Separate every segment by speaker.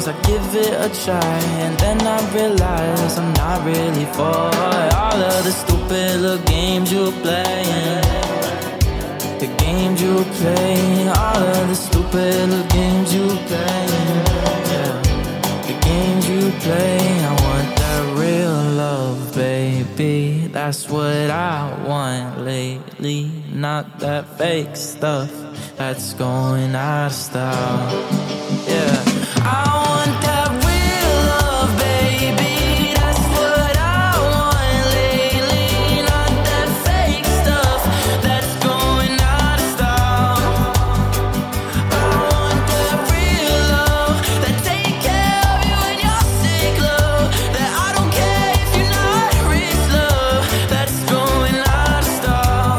Speaker 1: I give it a try, and then I realize I'm not really for all of the stupid little games you're playing. The games you play, all of the stupid little games you play. Yeah. The games you play, I want that real love, baby. That's what I want lately, not that fake stuff that's going out of style. Yeah, I want that real love, baby. That's what I want lately, not that fake stuff that's going out of style. I want that real love that take care of you when you're sick, love. That I don't care if you're not rich, love. That's going out of style.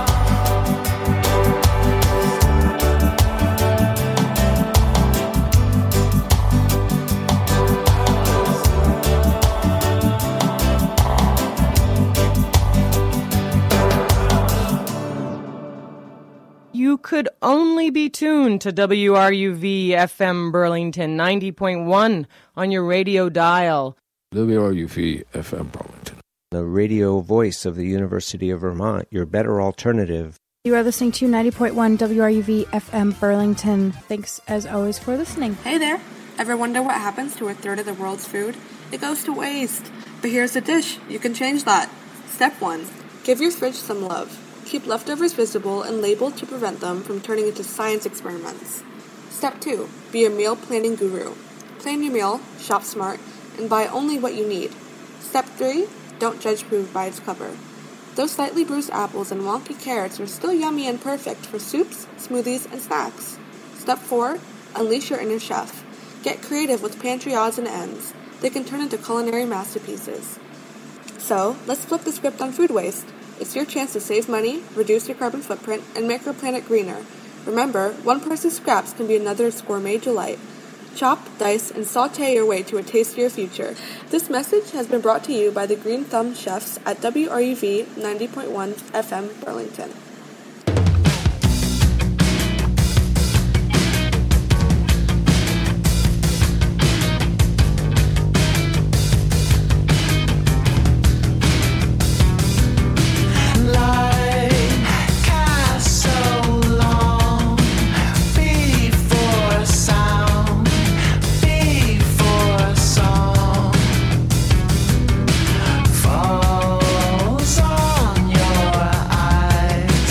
Speaker 2: You could only be tuned to WRUV FM Burlington 90.1 on your radio dial.
Speaker 3: WRUV FM Burlington.
Speaker 4: The radio voice of the University of Vermont, your better alternative.
Speaker 5: You are listening to 90.1 WRUV FM Burlington. Thanks as always for listening.
Speaker 6: Hey there. Ever wonder what happens to a third of the world's food? It goes to waste. But here's a dish. You can change that. Step 1. Give your fridge some love. Keep leftovers visible and labeled to prevent them from turning into science experiments. Step 2. Be a meal planning guru. Plan your meal, shop smart, and buy only what you need. Step 3. Don't judge food by its cover. Those slightly bruised apples and wonky carrots are still yummy and perfect for soups, smoothies, and snacks. Step 4. Unleash your inner chef. Get creative with pantry odds and ends. They can turn into culinary masterpieces. So, let's flip the script on food waste. It's your chance to save money, reduce your carbon footprint, and make our planet greener. Remember, one person's scraps can be another's gourmet delight. Chop, dice, and sauté your way to a tastier future. This message has been brought to you by the Green Thumb Chefs at WRUV 90.1 FM Burlington.
Speaker 1: Falls on your eye.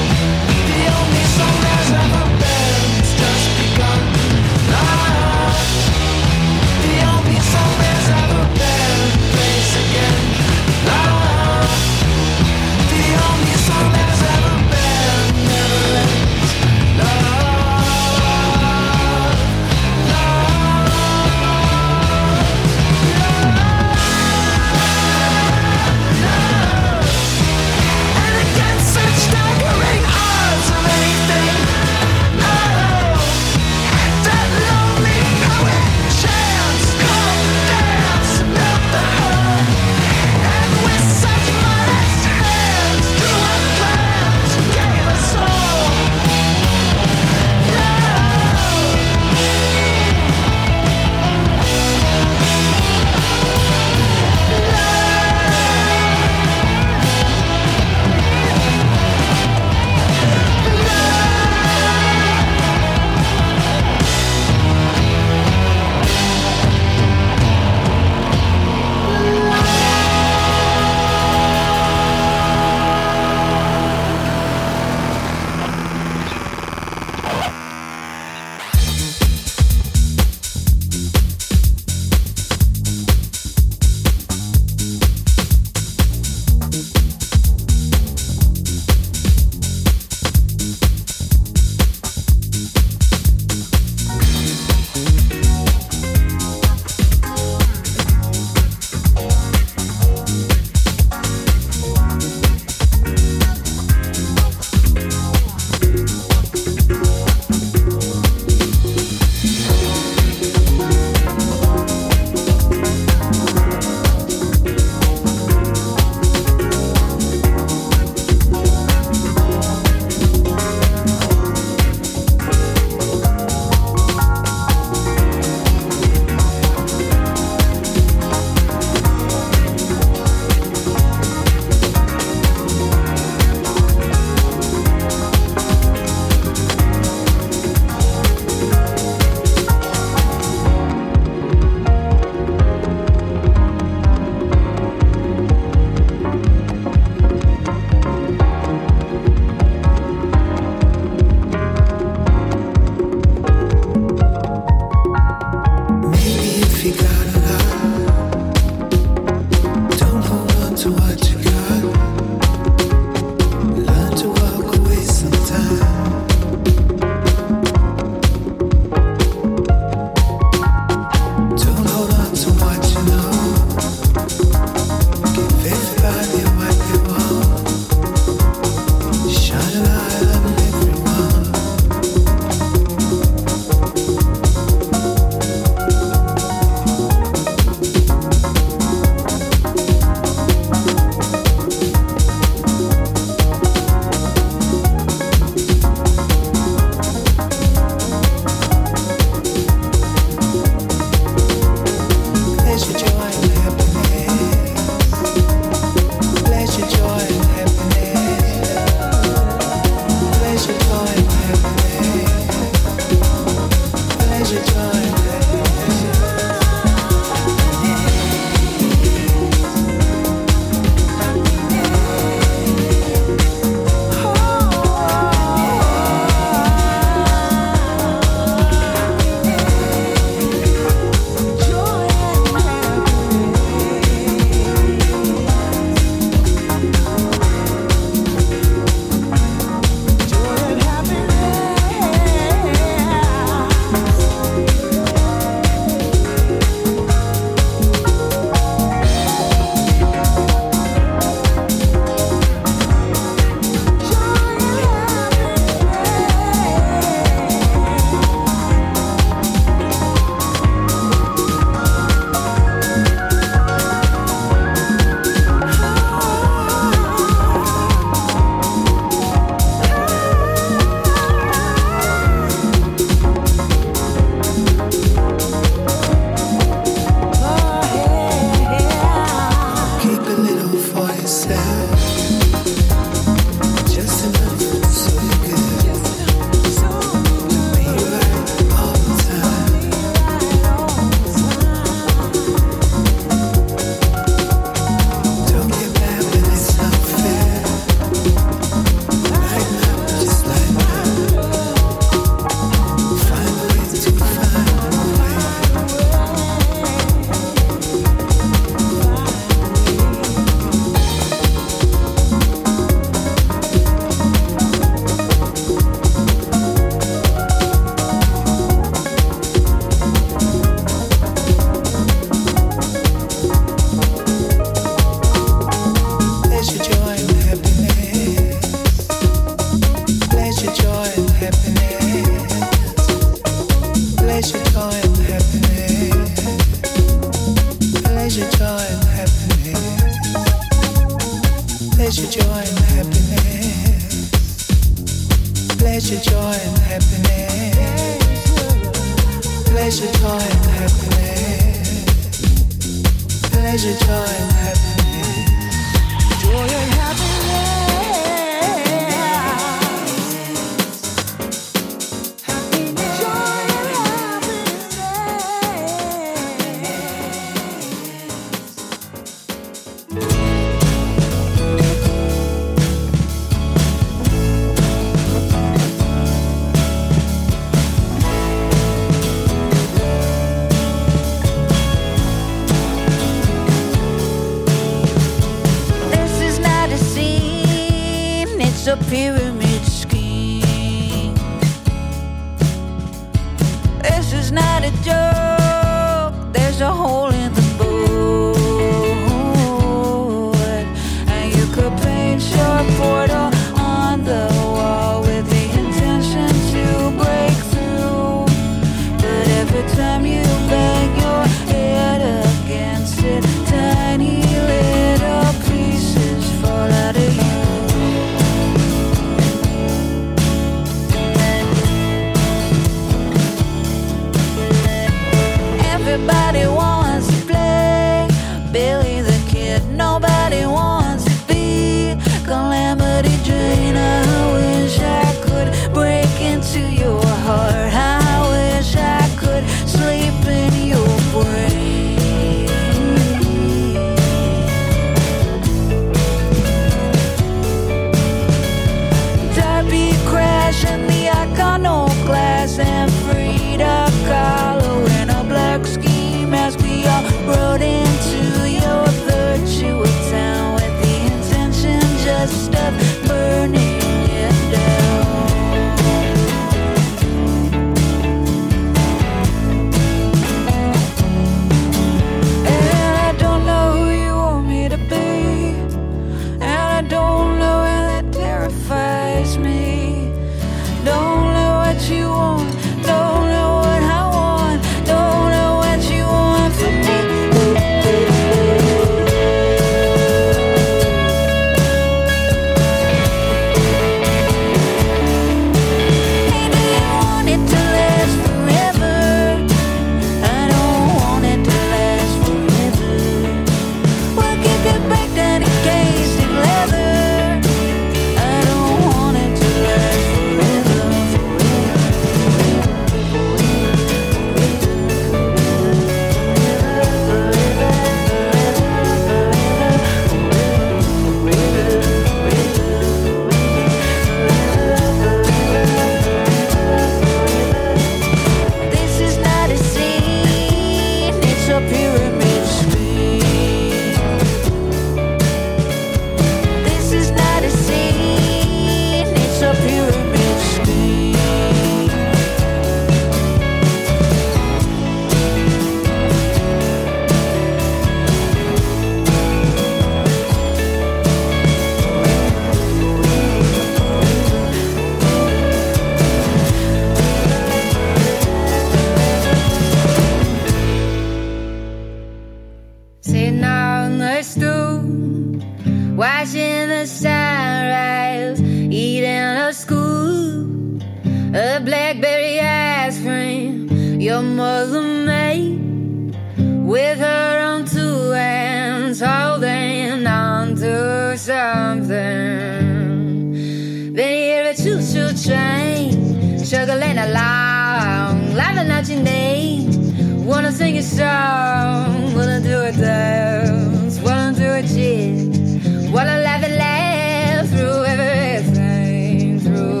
Speaker 7: juggling along, laughing at your name. Wanna sing a song, wanna do a dance, wanna do a jig, wanna laugh and laugh through everything, through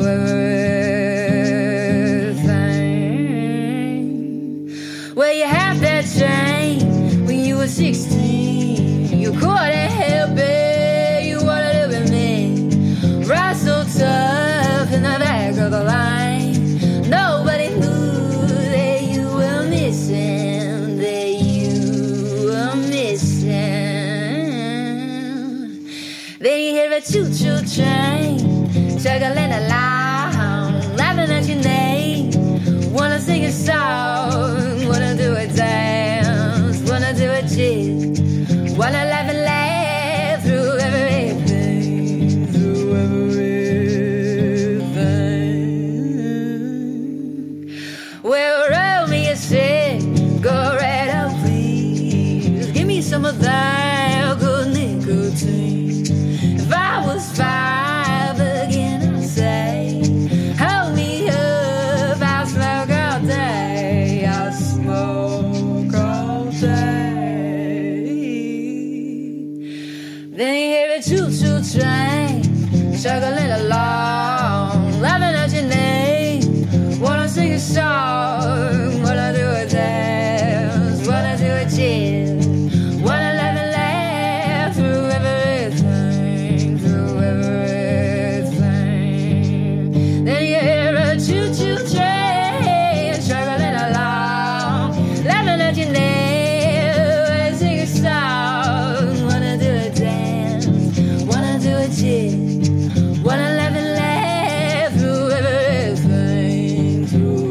Speaker 7: everything. Well, you have that chain when you were 16. You couldn't help it, you wanted to be me. Right so tough in the back of the line. Nobody knew that you were missing, that you were missing. Then you hear a choo-choo train juggling along, laughing at your name. Wanna sing a song, wanna do a dance, wanna do a jig, wanna laugh and laugh through everything, through everything. Well, roll me a stick, go right out, please. Give me some of that good nicotine. If I was 5 again, I'd say, hold me up, I'll smoke all day, I'll smoke all day. Then you hear a choo-choo train juggling along, laughing at your name. Wanna sing a song, wanna do a dance, wanna do a jig, wanna laugh and laugh through everything, through everything. Then you hear a choo-choo train juggling along, laughing at your name. Wanna sing a song, wanna do a dance, wanna do a jig, wanna laugh and laugh through everything, through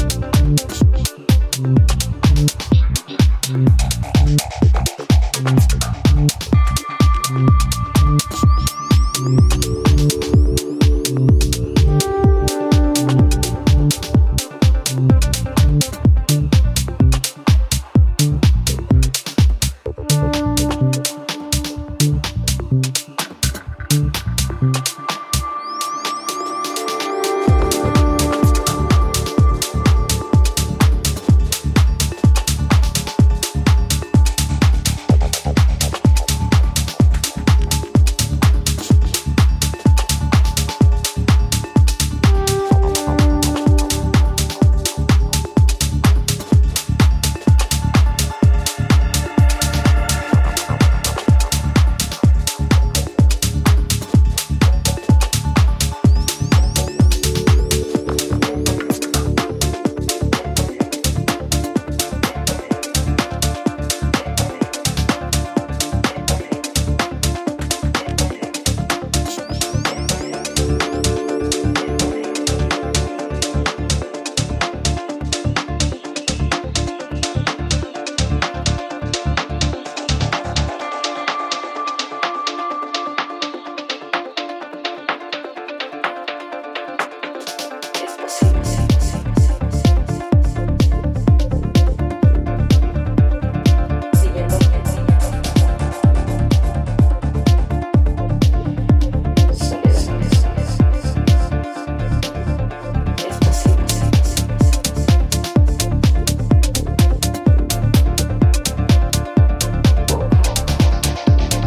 Speaker 7: everything.